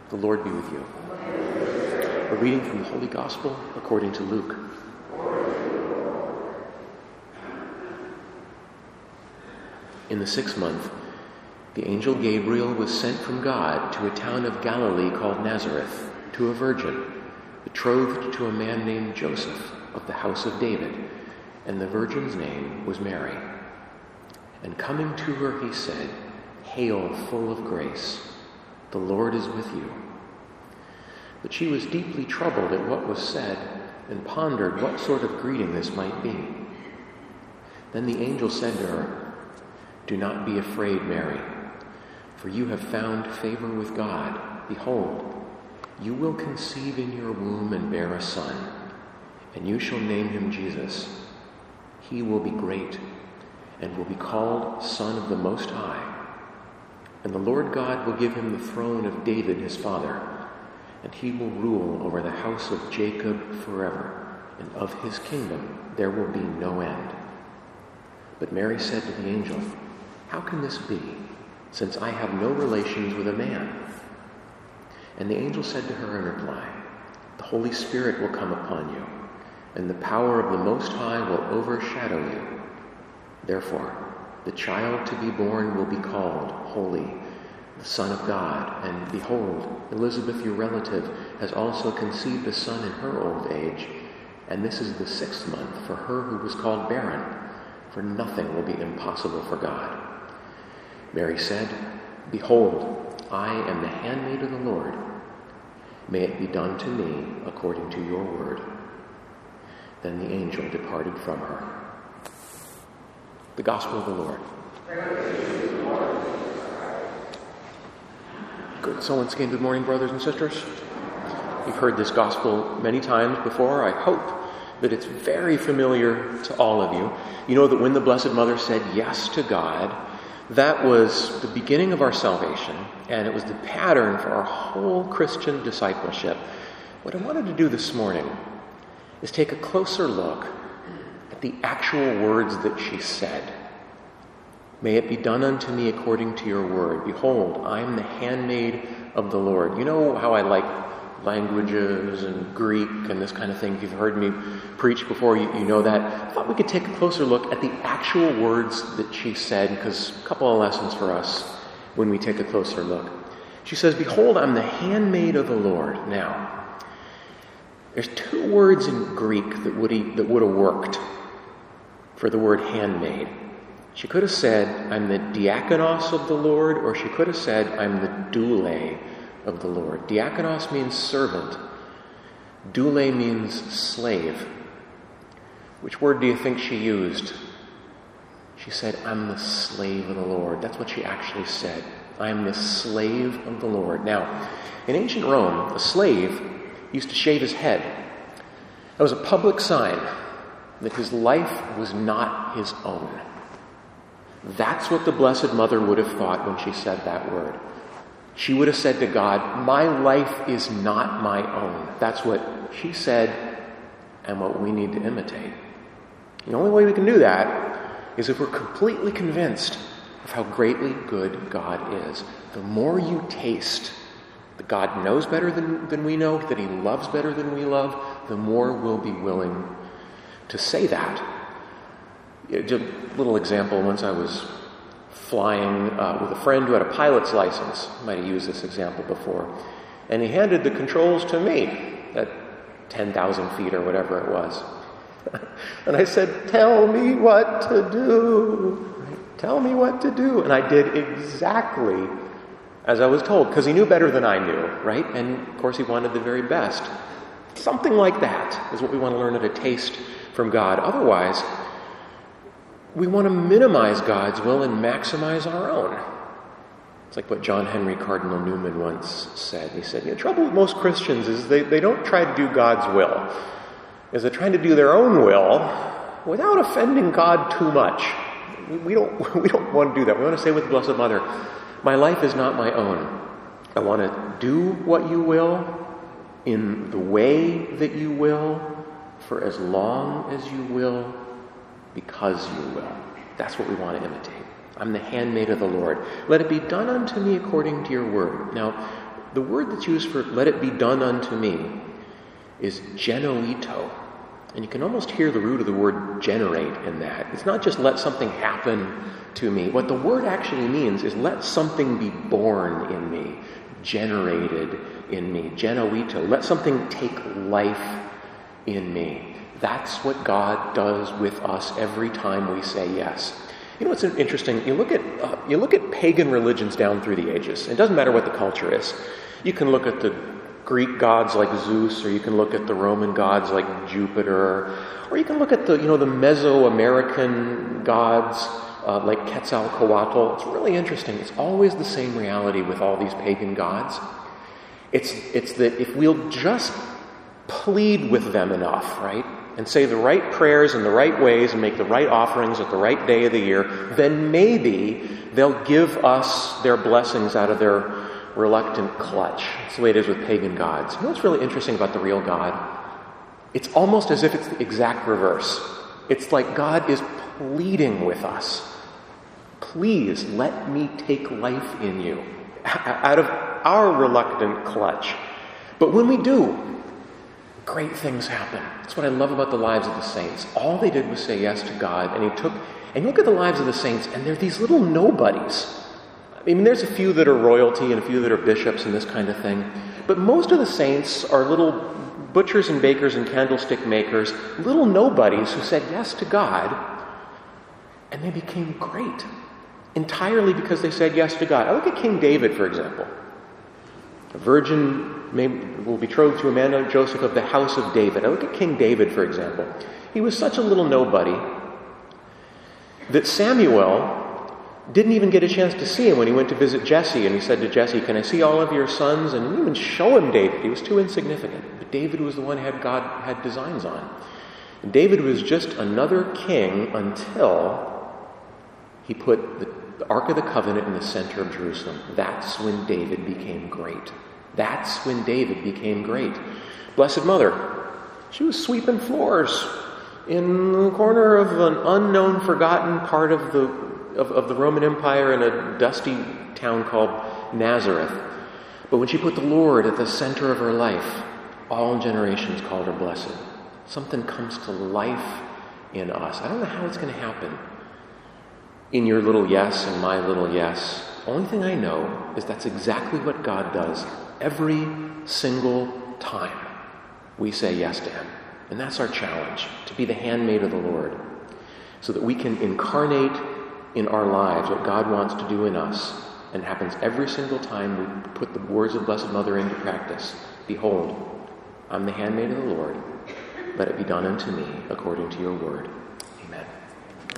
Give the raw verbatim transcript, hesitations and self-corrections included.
The Lord be with you. A reading from the Holy Gospel according to Luke. In the sixth month, the angel Gabriel was sent from God to a town of Galilee called Nazareth, to a virgin, betrothed to a man named Joseph of the house of David, and the virgin's name was Mary. And coming to her, he said, "Hail, full of grace, the Lord is with you." But she was deeply troubled at what was said and pondered what sort of greeting this might be. Then the angel said to her, "Do not be afraid, Mary, for you have found favor with God. Behold, you will conceive in your womb and bear a son, and you shall name him Jesus. He will be great and will be called Son of the Most High. And the Lord God will give him the throne of David his father, and he will rule over the house of Jacob forever, and of his kingdom there will be no end." But Mary said to the angel, "How can this be, since I have no relations with a man?" And the angel said to her in reply, "The Holy Spirit will come upon you, and the power of the Most High will overshadow you. Therefore, the child to be born will be called Holy, the Son of God. And behold, Elizabeth, your relative, has also conceived a son in her old age, and this is the sixth month for her who was called barren, for nothing will be impossible for God." Mary said, "Behold, I am the handmaid of the Lord. May it be done to me according to your word." Then the angel departed from her. The Gospel of the Lord. Good. So once again, good morning, brothers and sisters. You've heard this gospel many times before. I hope that it's very familiar to all of you. You know that when the Blessed Mother said yes to God, that was the beginning of our salvation, and it was the pattern for our whole Christian discipleship. What I wanted to do this morning is take a closer look at the actual words that she said. "May it be done unto me according to your word. Behold, I am the handmaid of the Lord." You know how I like languages and Greek and this kind of thing. If you've heard me preach before, you, you know that. I thought we could take a closer look at the actual words that she said, because a couple of lessons for us when we take a closer look. She says, "Behold, I'm the handmaid of the Lord." Now, there's two words in Greek that would that would have worked for the word handmaid. She could have said, "I'm the diakonos of the Lord," or she could have said, "I'm the doule of the Lord." Diakonos means servant. Doule means slave. Which word do you think she used? She said, "I'm the slave of the Lord." That's what she actually said. "I'm the slave of the Lord." Now, in ancient Rome, a slave used to shave his head. That was a public sign that his life was not his own. That's what the Blessed Mother would have thought when she said that word. She would have said to God, "My life is not my own." That's what she said and what we need to imitate. The only way we can do that is if we're completely convinced of how greatly good God is. The more you taste that God knows better than, than we know, that he loves better than we love, the more we'll be willing to say that. Just a little example, once I was flying uh, with a friend who had a pilot's license. I might have used this example before. And he handed the controls to me at ten thousand feet or whatever it was. And I said, "Tell me what to do. Tell me what to do." And I did exactly as I was told, because he knew better than I knew, right? And of course he wanted the very best. Something like that is what we want to learn how to taste from God. Otherwise, we want to minimize God's will and maximize our own. It's like what John Henry Cardinal Newman once said. He said, "The trouble with most Christians is they, they don't try to do God's will. Is they're trying to do their own will without offending God too much." We don't, we don't want to do that. We want to say with the Blessed Mother, "My life is not my own. I want to do what you will in the way that you will, for as long as you will, because you will." That's what we want to imitate. "I'm the handmaid of the Lord. Let it be done unto me according to your word." Now, The word that's used for let it be done unto me is genoito. And you can almost hear the root of the word generate in that. It's not just let something happen to me. What the word actually means is let something be born in me, generated in me, genoito. Let something take life in me. That's what God does with us every time we say yes. You know what's interesting? You look at uh, you look at pagan religions down through the ages. It doesn't matter what the culture is. You can look at the Greek gods like Zeus, or you can look at the Roman gods like Jupiter, or you can look at the you know the Mesoamerican gods uh, like Quetzalcoatl. It's really interesting. It's always the same reality with all these pagan gods. It's it's that if we'll just plead with them enough, right, and say the right prayers in the right ways and make the right offerings at the right day of the year, then maybe they'll give us their blessings out of their reluctant clutch. That's the way it is with pagan gods. You know what's really interesting about the real God? It's almost as if it's the exact reverse. It's like God is pleading with us. Please let me take life in you out of our reluctant clutch. But when we do, great things happen. That's what I love about the lives of the saints. All they did was say yes to God, and he took, and you look at the lives of the saints, and they're these little nobodies. I mean, there's a few that are royalty and a few that are bishops and this kind of thing. But most of the saints are little butchers and bakers and candlestick makers, little nobodies who said yes to God, and they became great. Entirely because they said yes to God. I look at King David, for example. A virgin may, will betrothed to a man named Joseph of the house of David. I look at King David, for example. He was such a little nobody that Samuel didn't even get a chance to see him when he went to visit Jesse, and he said to Jesse, "Can I see all of your sons?" And he didn't even show him David. He was too insignificant. But David was the one had God had designs on. And David was just another king until he put the, the Ark of the Covenant in the center of Jerusalem. That's when David became great. That's when David became great. Blessed Mother, she was sweeping floors in the corner of an unknown, forgotten part of the Of, of the Roman Empire in a dusty town called Nazareth. But when she put the Lord at the center of her life, all generations called her blessed. Something comes to life in us. I don't know how it's going to happen in your little yes and my little yes. Only thing I know is that's exactly what God does every single time we say yes to him. And that's our challenge, to be the handmaid of the Lord, so that we can incarnate in our lives what God wants to do in us, and happens every single time we put the words of Blessed Mother into practice. Behold, I'm the handmaid of the Lord. Let it be done unto me according to your word. Amen.